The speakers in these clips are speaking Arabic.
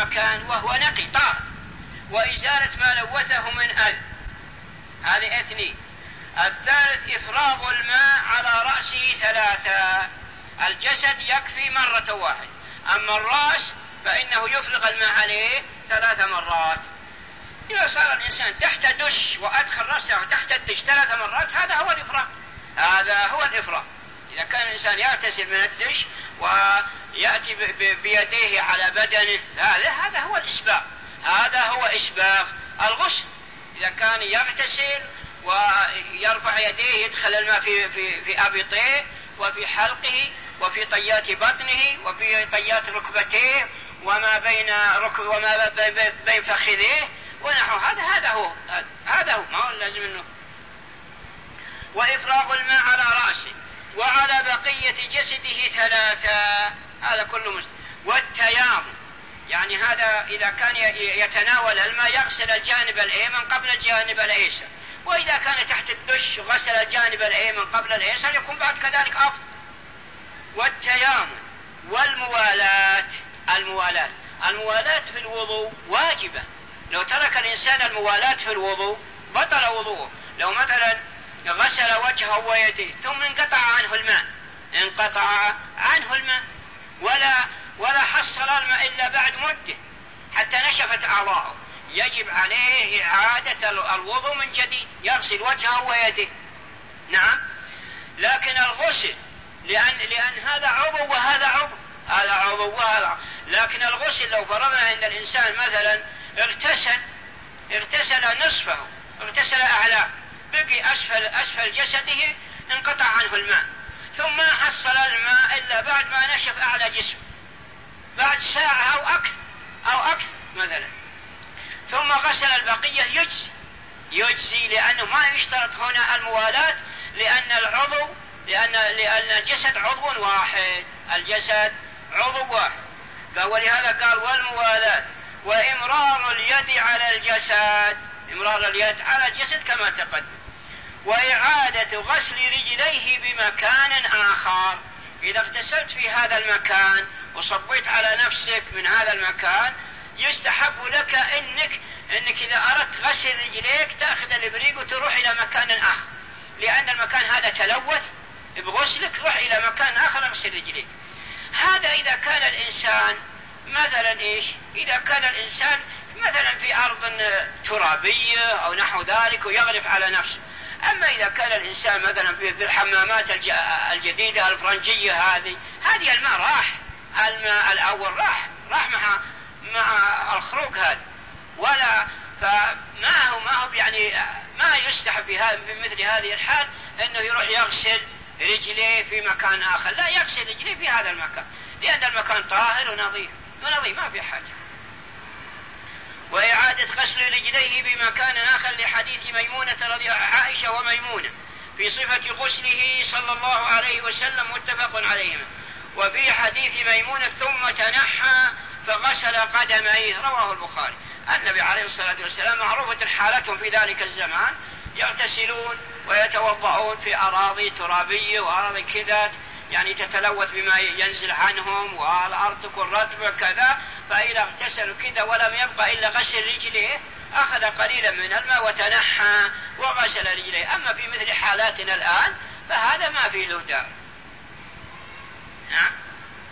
المكان وهو نقي طاهر، وإزالة ما لوثه من أذى. هذه 2. الثالث إفراغ الماء على رأسه 3. الجسد يكفي مرة واحدة، أما الرأس فإنه يفرغ الماء عليه 3 مرات. إذا صار الإنسان تحت دش وأدخل رأسه تحت الدش 3 مرات هذا هو الإفراغ. هذا هو الإفراغ. إذا كان الإنسان يغتسل من الدش ويأتي بيديه على بدنه هذا هو الإسباغ. هذا هو إسباغ الغسل. إذا كان يغتسل ويرفع يديه يدخل الماء في أبطيه وفي حلقه وفي طيات بطنه وفي طيات ركبتيه وما بين فخذيه ونحو هذا هو ما هو لازم منه. وإفراغ الماء على رأسه وعلى بقية جسده 3. هذا كله مسلم. والتيامن يعني هذا إذا كان يتناول الماء يغسل الجانب الأيمن قبل الجانب الأيسر، وإذا كان تحت الدش غسل الجانب الأيمن قبل الأيسر يكون بعد كذلك أفضل. والتيامن والموالاة. الموالاة في الوضوء واجبة. لو ترك الإنسان الموالاة في الوضوء بطل وضوءه. لو مثلا غسل وجهه ويديه ثم انقطع عنه الماء ولا حصل الماء إلا بعد مدة حتى نشفت أعضاؤه، يجب عليه إعادة الوضوء من جديد، يغسل وجهه ويديه. نعم. لكن الغسل لأن هذا عضو وهذا عضو، هذا عضو وهذا عضو. لكن الغسل لو فرضنا أن الإنسان مثلا اغتسل نصفه، اغتسل أعلاه، بقي أسفل جسده انقطع عنه الماء، ثم ما حصل الماء إلا بعد ما نشف أعلى جسمه بعد ساعة أو أكثر مثلا، ثم غسل البقية يجزي لأنه ما يشترط هنا الموالاة، لأن الجسد عضو واحد، الجسد عضو واحد. ولهذا قال والموالاة وإمرار اليد على الجسد، إمرار اليد على الجسد كما تقدم. وإعادة غسل رجليه بمكان آخر. إذا اغتسلت في هذا المكان وصبيت على نفسك من هذا المكان يستحب لك إنك إذا أردت غسل رجليك تأخذ الإبريق وتروح إلى مكان آخر، لأن المكان هذا تلوث بغسلك، روح إلى مكان آخر اغسل رجليك. هذا إذا كان الإنسان مثلا إذا كان الإنسان مثلا في أرض ترابية أو نحو ذلك ويغرف على نفسه. أما إذا كان الإنسان مثلا في الحمامات الجديدة الفرنجية هذه الماء الأول راح مع الخروج هذا، ولا فما هو يعني ما يستحب في مثل هذه الحال أنه يروح يغسل رجليه في مكان آخر، لا، يغسل رجليه في هذا المكان لأن المكان طاهر ونظيف ما في حاجة. وإعادة غسل رجليه بمكان آخر لحديث ميمونة عائشة وميمونة في صفة غسله صلى الله عليه وسلم متفق عليهما. وفي حديث ميمونة ثم تنحى فغسل قدميه رواه البخاري. النبي عليه الصلاة والسلام معروفة حالتهم في ذلك الزمان، يغتسلون ويتوضعون في أراضي ترابية وأراضي كذا يعني تتلوث بما ينزل عنهم والأرض تكون رطبة كذا، فإذا اغتسلوا كذا ولم يبقى إلا غسل رجليه أخذ قليلا من الماء وتنحى وغسل رجليه. أما في مثل حالاتنا الآن فهذا ما فيه له داعي. نعم.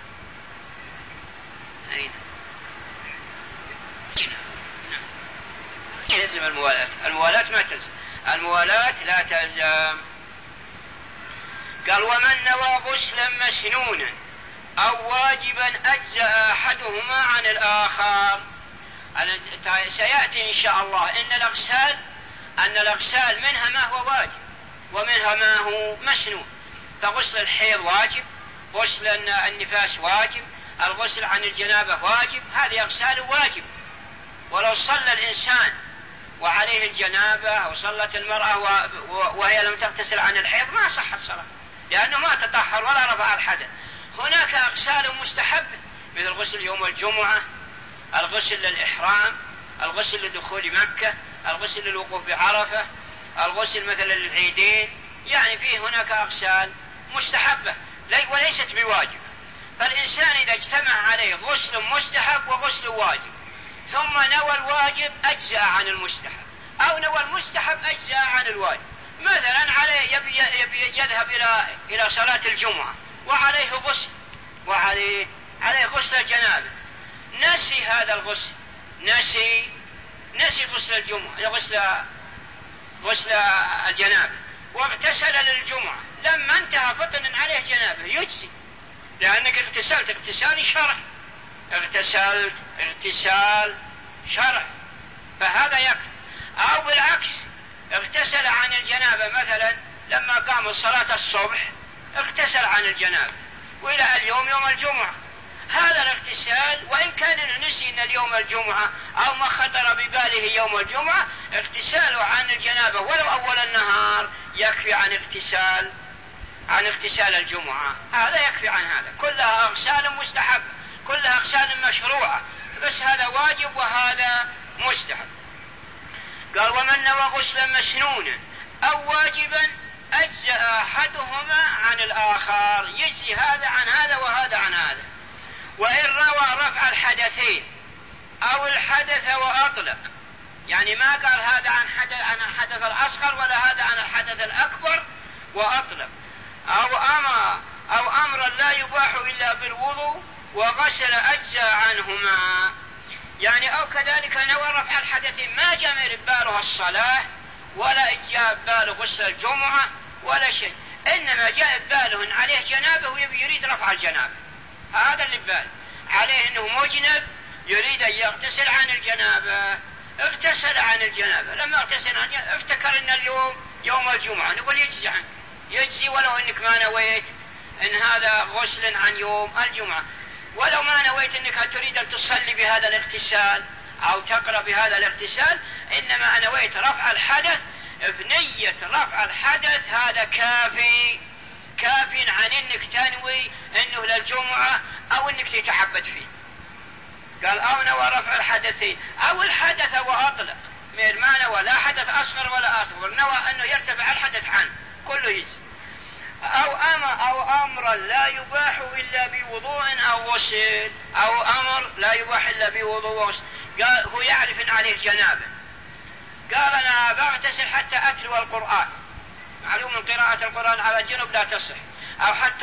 يلزم الموالاة ما تلزم، الموالاة لا تلزم. قال ومن نوى غسلا مسنونا أو واجبا أجزأ أحدهما عن الآخر. سيأتي إن شاء الله أن الأغسال منها ما هو واجب ومنها ما هو مسنون. فغسل الحيض واجب، غسل النفاس واجب، الغسل عن الجنابة واجب، هذه أغسال واجب. ولو صلى الإنسان وعليه الجنابة أو صلت المرأة وهي لم تغتسل عن الحيض ما صحت صلاة لأنه ما تطهر ولا رفع الحدث. هناك أغسال مستحبة مثل غسل يوم الجمعة، الغسل للإحرام، الغسل لدخول مكة، الغسل للوقوف بعرفة، الغسل مثل للعيدين، يعني فيه هناك أغسال مستحبة وليست بواجب. فالإنسان إذا اجتمع عليه غسل مستحب وغسل واجب ثم نوى الواجب أجزأ عن المستحب، أو نوى المستحب أجزأ عن الواجب. مثلا عليه يبي يذهب إلى صلاة الجمعة وعليه غسل، وعليه غسل الجنابة، نسي هذا الغسل، نسي غسل الجمعة، غسل الجنابة، واغتسل للجمعة، لما انتهى فطن عليه جنابه يجزي، لأنك اغتسلت اغتسال شرع، اغتسال شرع، فهذا يكفي. أو بالعكس اغتسل عن الجنابة، مثلا لما قام صلاة الصبح اغتسل عن الجنابة وإلى اليوم يوم الجمعة، هذا الاغتسال وإن كان نسي أن اليوم الجمعة أو ما خطر بباله يوم الجمعة، اغتساله عن الجنابة ولو أول النهار يكفي عن اغتسال الجمعة، هذا يكفي عن هذا. كلها أغسال مستحب، كلها أغسال مشروعة، بس هذا واجب وهذا مستحب. قال ومن نوى غسلا مسنونا أو واجبا أجزأ أحدهما عن الآخر، يجزي هذا عن هذا وهذا عن هذا. وإن روى رفع الحدثين أو الحدث وأطلق، يعني ما قال هذا عن الحدث الأصغر ولا هذا عن الحدث الأكبر وأطلق، أو أمرا لا يباح إلا بالوضوء وغسل أجزاء عنهما، يعني أو كذلك نوى رفع الحدثين، ما جمع باله الصلاة ولا جاء باله غسل الجمعة ولا شيء، إنما جاء باله عليه جنابه ويريد رفع الجنابه، هذا اللي بباله، عليه أنه مجنب يريد أن يغتسل عن الجنابه، اغتسل عن الجنابه، لما اغتسل عن الجنابه افتكر أن اليوم يوم الجمعة، نقول يجزي عنك، يجزي ولو أنك ما نويت أن هذا غسل عن يوم الجمعة، ولو ما نويت أنك تريد أن تصلي بهذا الاغتسال أو تقرأ بهذا الاغتسال، إنما نويت رفع الحدث، بنية رفع الحدث هذا كافي عن أنك تنوي أنه للجمعة أو أنك تتعبد فيه. قال أو نوى رفع الحدثين أو الحدث وأطلق، ما نوى لا حدث أصغر ولا أصغر، نوى أنه يرتفع الحدث عنه، كله يجزي. أو أمرا لا يباح إلا بوضوء أو غسل، أو أمر لا يباح إلا بوضوء وغسل، قال هو يعرف أن عليه جنابه، قال أنا بغتسل حتى أتلو القرآن، معلوم من قراءة القرآن على الجنوب لا تصح، أو حتى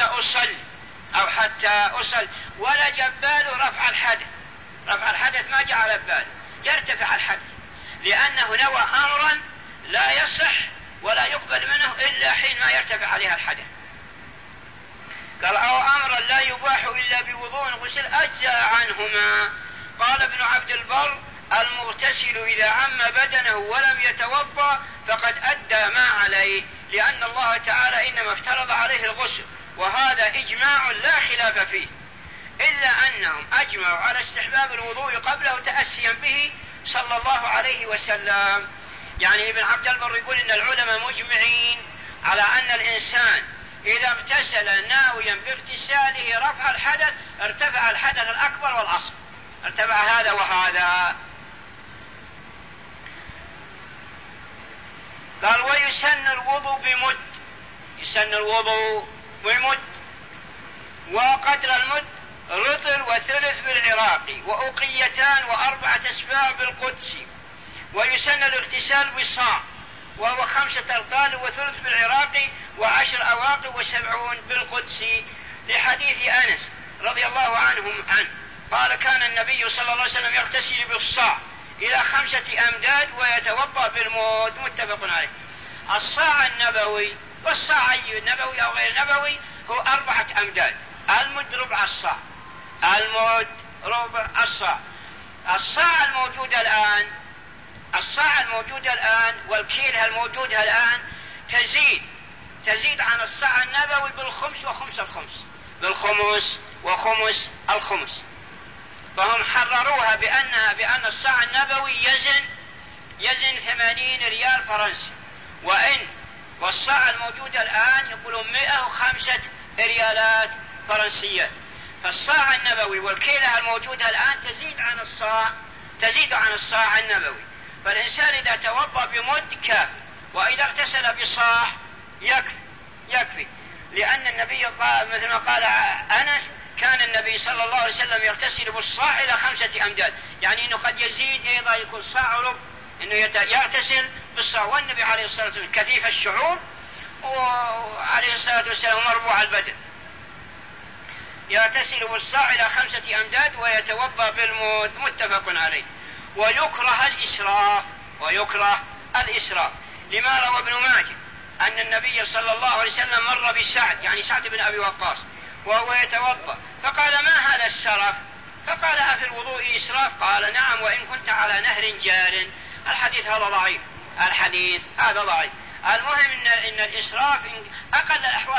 أصلي ولا جباله رفع الحدث ما جعل باله، يرتفع الحدث لأنه نوى أمرا لا يصح ولا يقبل منه إلا حين ما يرتفع عليها الحدث. قال أو أمرا لا يباح إلا بوضوء غسل أجزاء عنهما. قال ابن عبد البر المغتسل إذا عم بدنه ولم يتوضأ فقد أدى ما عليه، لأن الله تعالى إنما افترض عليه الغسل، وهذا إجماع لا خلاف فيه، إلا أنهم أجمعوا على استحباب الوضوء قبله تأسيا به صلى الله عليه وسلم. يعني ابن عبد البر يقول إن العلماء مجمعين على أن الإنسان إذا اغتسل ناويا باغتساله رفع الحدث ارتفع الحدث الأكبر والأصغر، ارتفع هذا وهذا. قال ويسن الوضوء بمد، يسن الوضوء بمد، وقدر المد رطل وثلث بالعراقي، وأقيتان وأربعة أسباع بالقدسي. ويسن الاغتسال بالصاع، وهو 5 أرطال وثلث بالعراقي، و10 أواقي و70 بالقدسي، لحديث أنس رضي الله عنه قال كان النبي صلى الله عليه وسلم يغتسل بالصاع إلى 5 أمداد ويتوضأ بالمد، متفق عليه. الصاع النبوي والصاع النبوي أو غير نبوي هو 4 أمداد، المد ربع الصاع، المد ربع الصاع. الصاع الموجودة الآن والكيلة الموجودة الآن تزيد عن الصاع النبوي بالخمس وخمس الخمس، بالخمس وخمس الخمس، فهم حرروها بأن الصاع النبوي يزن 80 ريال فرنسي، والصاع الموجودة الآن يقولون 105 ريالات فرنسيات. فالصاع النبوي والكيلة الموجودة الآن تزيد عن الصاع النبوي، فالإنسان إذا توضأ بمد كافي، وإذا اغتسل بصاع يكفي، لأن النبي قال مثل ما قال أنس كان النبي صلى الله عليه وسلم يغتسل بالصاع إلى 5 أمداد، يعني أنه قد يزيد أيضا يكون صاع وربع، أنه يغتسل بالصاع. والنبي عليه الصلاة والسلام كثيف الشعور وعليه الصلاة والسلام مربوع البدن، يغتسل بالصاع إلى 5 أمداد ويتوضأ بالمد، متفق عليه. ويكره الإسراف لما روى ابن ماجه أن النبي صلى الله عليه وسلم مر بسعد، يعني سعد بن أبي وقاص، وهو يتوضأ فقال: ما هذا السرف؟ فقال: أفي الوضوء إسراف؟ قال: نعم، وإن كنت على نهر جار. الحديث هذا ضعيف، المهم إن الإسراف أقل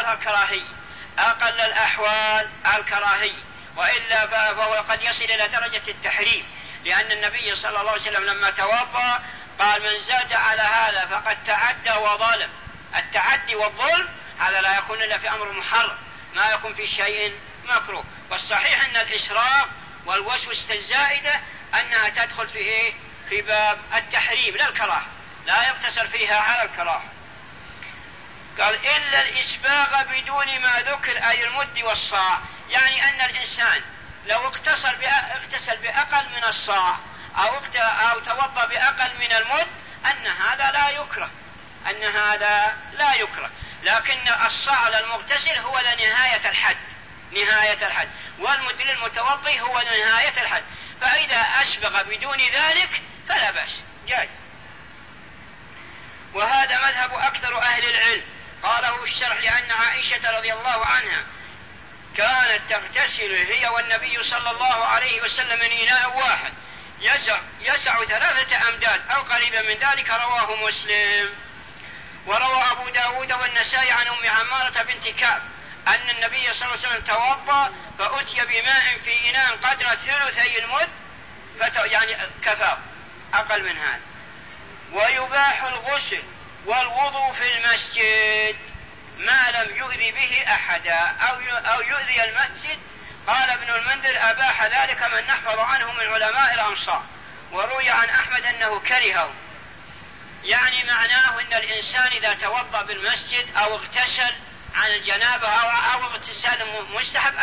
الأحوال الكراهية، وإلا فهو قد يصل إلى درجة التحريم، لأن النبي صلى الله عليه وسلم لما توضأ قال: من زاد على هذا فقد تعدى وظلم. التعدي والظلم هذا لا يكون إلا في أمر محرم، ما يكون في شيء مكروه. والصحيح أن الإسراف والوسوسة الزائدة أنها تدخل في باب التحريم لا الكراهة، لا يقتصر فيها على الكراهة. قال: إلا الإسباغ بدون ما ذكر، أي المد والصاع، يعني أن الإنسان لو اغتسل بأقل من الصاع أو توضأ بأقل من المد أن هذا لا يكره، لكن الصاع للمغتسل هو لنهاية الحد، والمد للمتوضي هو لنهاية الحد، فإذا أسبغ بدون ذلك فلا بأس، جائز. وهذا مذهب أكثر أهل العلم، قاله الشرح، لأن عائشة رضي الله عنها كانت تغتسل هي والنبي صلى الله عليه وسلم من إناء واحد يسع 3 أمداد أو قريبا من ذلك، رواه مسلم. وروى أبو داود والنسائي عن أم عمارة بنت كعب أن النبي صلى الله عليه وسلم توضأ فأتي بماء في إناء قدر 3 المد، يعني كفاف أقل من هذا. ويباح الغسل والوضوء في المسجد ما لم يؤذي به أحدا أو يؤذي المسجد. قال ابن المنذر: أباح ذلك من نحفظ عنه من علماء الأمصار. وروي عن أحمد أنه كرهه، يعني معناه أن الإنسان إذا توضأ بالمسجد أو اغتسل عن الجنابة أو اغتسال مستحب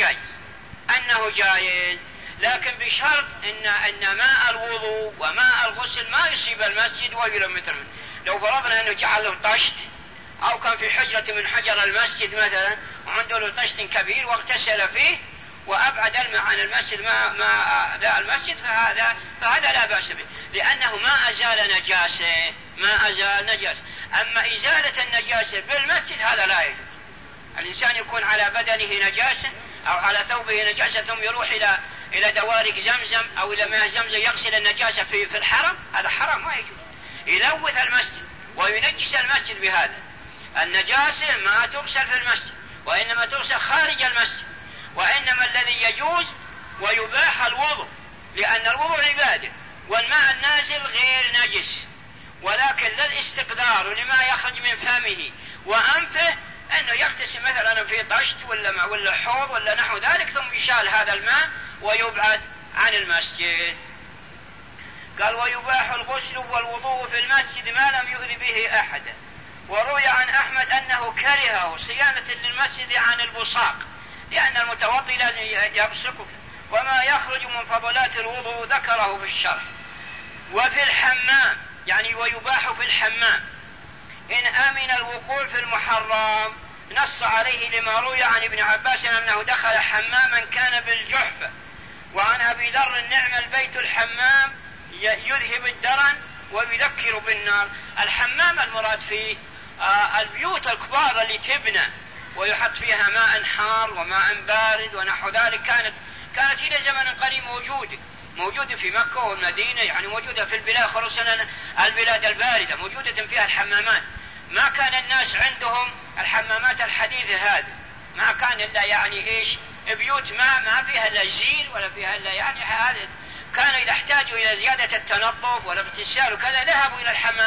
أنه جائز، لكن بشرط أن ماء الوضوء وماء الغسل ما يصيب المسجد ويلم مثل. لو فرضنا أنه جعل له طشت أو كان في حجرة من حجر المسجد مثلا وعنده له طشت كبير واغتسل فيه وأبعد الماء عن المسجد ما ذا المسجد، فهذا لا بأس به، لأنه ما أزال نجاسة. أما إزالة النجاسة بالمسجد هذا لا يجوز. الإنسان يكون على بدنه نجاسة أو على ثوبه نجاسة ثم يروح إلى دوارق زمزم أو إلى ماء زمزم يغسل النجاسة في الحرم، هذا حرام، ما يجوز. يلوث المسجد وينجس المسجد بهذا. النجاسة ما تغسل في المسجد وإنما تغسل خارج المسجد، وإنما الذي يجوز ويباح الوضوء، لأن الوضوء عبادة والماء النازل غير نجس، ولكن للاستقدار لما يخرج من فمه وأنفه أنه يغتسل مثلا في طشت ولا حوض ولا نحو ذلك، ثم يشال هذا الماء ويبعد عن المسجد. قال: ويباح الغسل والوضوء في المسجد ما لم يؤذي به أحدا. وروي عن أحمد أنه كرهه صيانة للمسجد عن البصاق، لأن المتوضي لازم يبصق، وما يخرج من فضلات الوضوء ذكره في الشرح. وفي الحمام، يعني ويباح في الحمام إن أمن الوقوع في المحرم، نص عليه لما روي عن ابن عباس أنه دخل حماما كان بالجحفة. وعن أبي ذر: نعم البيت الحمام يذهب الدرن ويذكر بالنار. الحمام المراد فيه البيوت الكبار اللي تبنى ويحط فيها ماء حار وماء بارد ونحو ذلك، كانت إلى زمن قريب موجودة في مكة والمدينة، يعني موجودة في البلاد، خصوصا البلاد الباردة موجودة فيها الحمامات. ما كان الناس عندهم الحمامات الحديثة هذه، ما كان إلا يعني بيوت ما فيها لا زير ولا فيها إلا يعني هذا. كانوا إذا احتاجوا إلى زيادة التنظف والاغتسال وكذا ذهبوا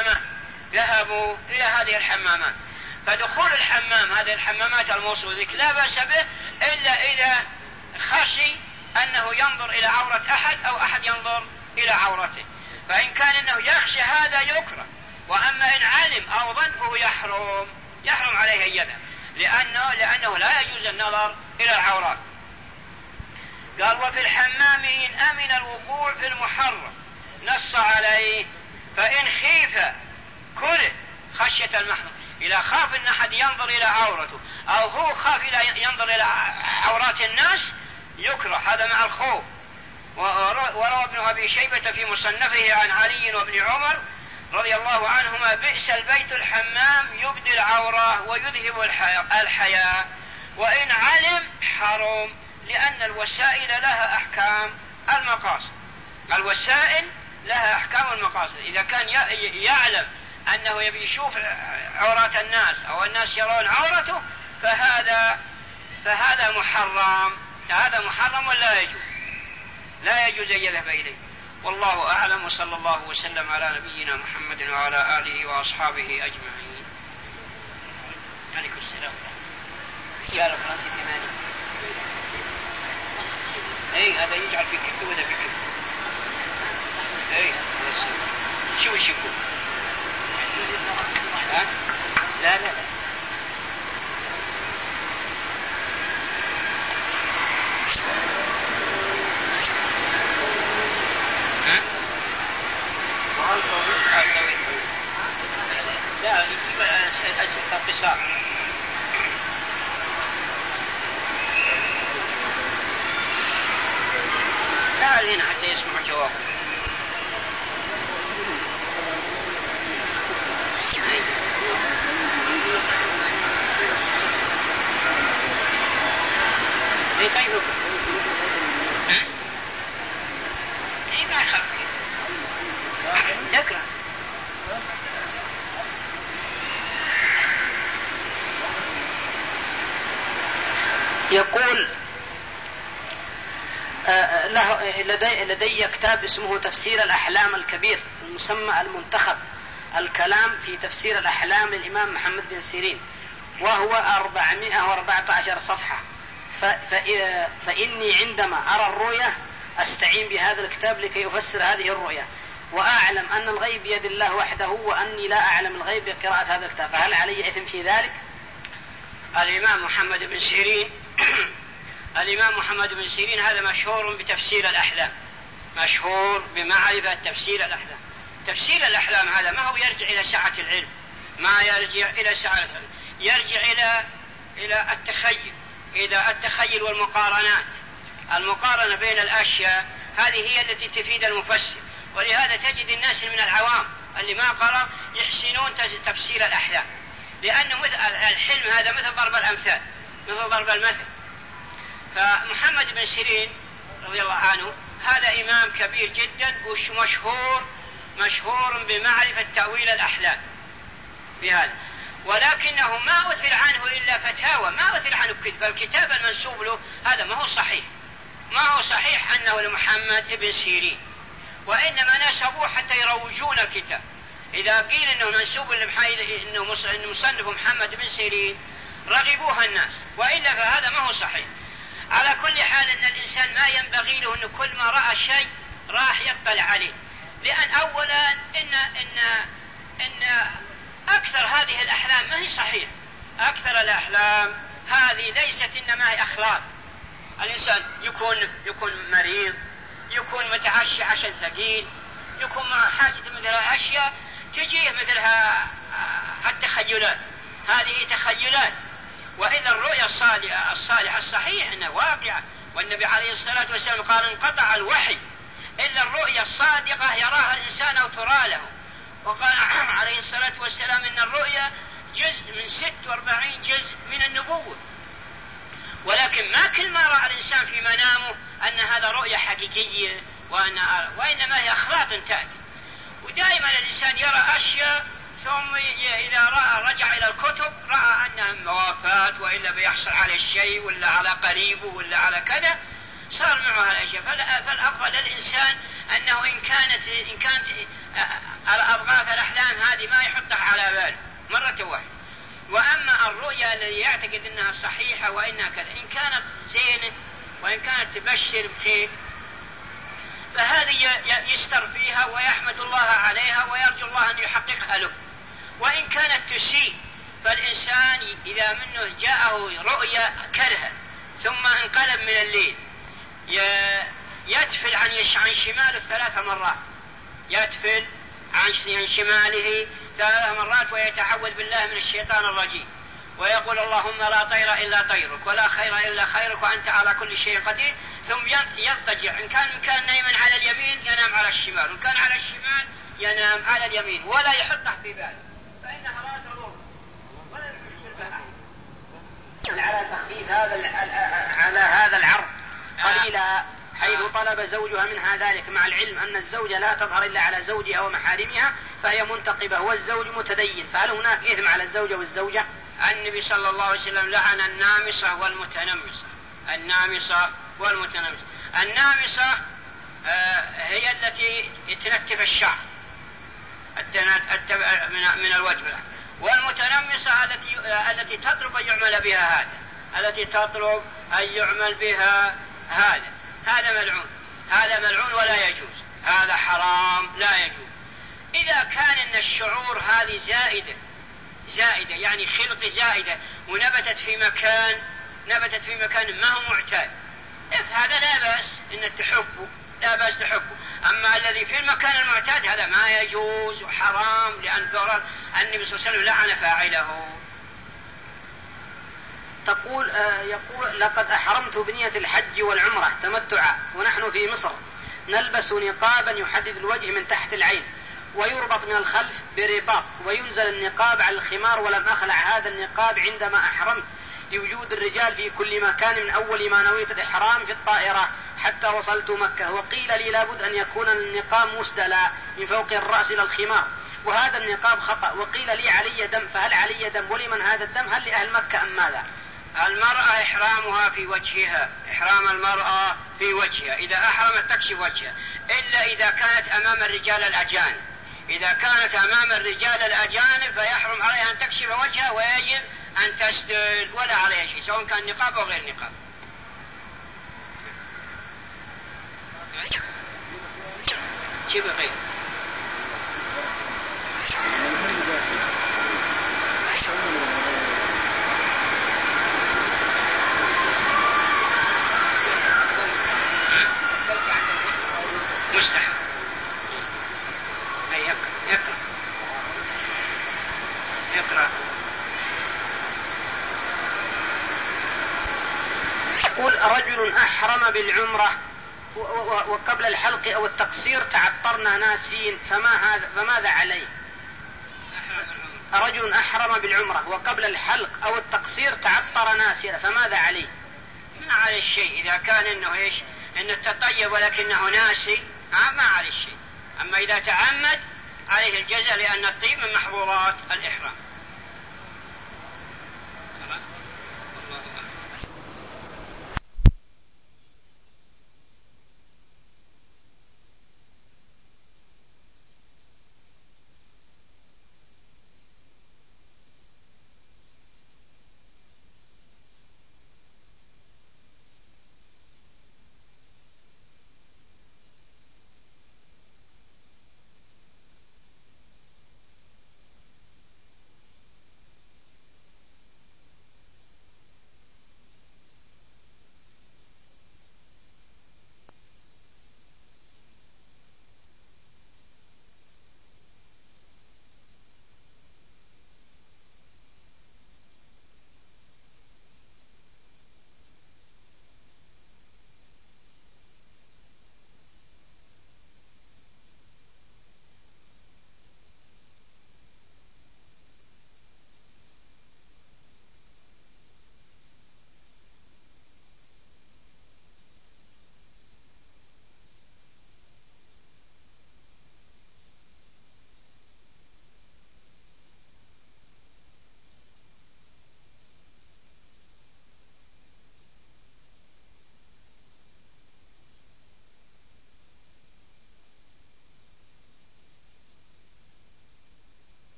إلى هذه الحمامات. فدخول الحمام، هذه الحمامات الموصوفة لا بأس به إلا إذا خشي أنه ينظر إلى عورة أحد أو أحد ينظر إلى عورته، فإن كان أنه يخشى هذا يكره. وأما إن علم أو ظن فهو يحرم عليه أن يذهب، لأنه لا يجوز النظر إلى العورات. قال وفي الحمام إن أمن الوقوع في المحرم نص عليه، فإن خيف كره خشية المحرم، إذا خاف أن أحد ينظر إلى عورته أو هو خاف ينظر إلى عورات الناس يكره، هذا مع الخوف. وروى ابن أبي شيبة في مصنفه عن علي وابن عمر رضي الله عنهما بئس البيت الحمام يبدي العورة ويذهب الحياء، وإن علم حرم، لأن الوسائل لها أحكام المقاصد. الوسائل لها أحكام المقاصد، إذا كان يعلم أنه يبي يشوف عورات الناس أو الناس يرون عورته فهذا محرم، هذا محرم ولا يجوز، لا يجوز أن يذهب إليه. والله أعلم، وصلى الله وسلم على نبينا محمد وعلى آله وأصحابه أجمعين. عليكم السلام. سيارة فرنسي ثمانية. هذا يجعل في كبه ولا في كبه. شو يكون؟ لا لا يجيب أسئلة قصار. تعال هنا حتى يسمع جوابه. كيف ما يخاف نقرأ. يقول لدي كتاب اسمه تفسير الأحلام الكبير المسمى المنتخب الكلام في تفسير الأحلام للإمام محمد بن سيرين، وهو 414 صفحة. فإني عندما أرى الرؤية أستعين بهذا الكتاب لكي أفسر هذه الرؤية، وأعلم أن الغيب بيد الله وحده، وأني لا أعلم الغيب بقراءة هذا الكتاب، فهل علي إثم في ذلك؟ الإمام محمد بن سيرين الإمام محمد بن سيرين هذا مشهور بتفسير الأحلام، مشهور بمعرفة تفسير الأحلام. تفسير الأحلام هذا ما هو يرجع إلى سعة العلم، ما يرجع إلى سعة العلم، يرجع إلى التخيل، إلى التخيل والمقارنات. المقارنة بين الأشياء هذه هي التي تفيد المفسر. ولهذا تجد الناس من العوام اللي ما قرأ يحسنون تفسير الأحلام، لأنه مثل الحلم هذا مثل ضرب الأمثال، مثل ضرب المثل. فمحمد بن سيرين رضي الله عنه هذا إمام كبير جدا مشهور بمعرفة تأويل الأحلام بهذا، ولكنه ما أثر عنه إلا فتاوى، ما أثر عنه كتب. الكتاب المنسوب له هذا ما هو صحيح أنه لمحمد بن سيرين، وإنما نسبوه حتى يروجون الكتاب. إذا قيل أنه منسوب إنه مصنف محمد بن سيرين رغبوها الناس، وإلا فهذا ما هو صحيح. على كل حال أن الإنسان ما ينبغي له أنه كل ما رأى شيء راح يطلع عليه، لأن أولا إن أكثر هذه الأحلام ما هي صحيح. أكثر الأحلام هذه ليست إنما هي أخلاق. الإنسان يكون مريض، يكون متعشى عشان ثقيل، يكون مع حاجة مثل أشياء تجيه مثلها التخيلات، هذه تخيلات. وإذا الرؤيا الصالحة الصحيح أنها واقعة، والنبي عليه الصلاة والسلام قال انقطع الوحي إلا الرؤيا الصادقة يراها الإنسان أو ترى له. وقال عليه الصلاة والسلام إن الرؤيا جزء من 46 جزء من النبوة، ولكن ما كل ما رأى الإنسان في منامه أن هذا رؤيا حقيقية، وإنما هي أخلاق تأتي. ودائما الإنسان يرى أشياء ثم إذا رجع إلى الكتب رأى أنها موافات، وإلا بيحصل على الشيء ولا على قريبه ولا على كذا، صار معه هذا الشيء. فالأفضل للإنسان أنه إن كانت الأضغاث الأحلام هذه ما يحطها على باله مرة واحدة. وأما الرؤيا التي يعتقد أنها صحيحة وإنها كذا، إن كانت زينة وإن كانت تبشر بخير فهذه يستر فيها ويحمد الله عليها ويرجو الله أن يحققها له. وإن كانت تسيء فالإنسان إذا منه جاءه رؤيا كرهة ثم انقلب من الليل يتفل عن شماله 3 مرات، يتفل عن شماله 3 مرات ويتعوذ بالله من الشيطان الرجيم ويقول اللهم لا طير إلا طيرك ولا خير إلا خيرك وأنت على كل شيء قدير، ثم يضطجع. إن كان نايما على اليمين ينام على الشمال، وإن كان على الشمال ينام على اليمين، ولا يحطه في باله فإنها لا تضر ولا يحس البهائم. على تخفيف على هذا العرض قليلا حيث طلب زوجها منها ذلك، مع العلم أن الزوجة لا تظهر إلا على زوجها ومحارمها فهي منتقبة والزوج متدين، فهل هناك إثم على الزوجة والزوجة؟ النبي صلى الله عليه وسلم لعن النامصة والمتنمصة. النامصة والمتنمصة، النامصة هي التي تنتف الشعر من الوجه، والمتنمصة التي تطلب أن يعمل بها التي تطلب أن يعمل بها هذا ملعون، هذا ملعون ولا يجوز، هذا حرام لا يجوز. إذا كان إن الشعور هذه زائدة يعني خلق زائدة ونبتت في مكان ما هو معتاد، هذا لا بأس إن تحفه، لا بأس تحفه. أما الذي في المكان المعتاد هذا ما يجوز وحرام، لأن ضرر النبي صلى الله عليه وسلم لعن فاعله. يقول لقد أحرمت بنية الحج والعمرة تمتعا ونحن في مصر، نلبس نقابا يحدد الوجه من تحت العين ويربط من الخلف برباط وينزل النقاب على الخمار، ولم أخلع هذا النقاب عندما أحرمت لوجود الرجال في كل مكان من أول ما نويت الإحرام في الطائرة حتى وصلت مكة، وقيل لي لابد أن يكون النقاب مسدلا من فوق الرأس إلى الخمار، وهذا النقاب خطأ، وقيل لي علي دم، فهل علي دم ولمن هذا الدم؟ هل لأهل مكة أم ماذا؟ المرأة إحرامها في وجهها، إحرام المرأة في وجهها، إذا أحرمت تكشف وجهها إلا إذا كانت أمام الرجال الأجانب. إذا كانت أمام الرجال الأجانب فيحرم عليها أن تكشف وجهها ويجب أن تسدل ولا عليها شيء سواء كان نقاب أو غير نقاب. شو بقي؟ مستحب. يقرأ. يقول رجل أحرم بالعمرة وقبل الحلق أو التقصير تعطرنا ناسين، فماذا عليه؟ رجل أحرم بالعمرة وقبل الحلق أو التقصير تعطر ناسين فماذا عليه؟ ما عليه شيء، إذا كان إنه إنه تطيب ولكنه ناسي ما عليه شيء. أما إذا تعمد عليه الجزاء، لأن الطيب من محظورات الإحرام.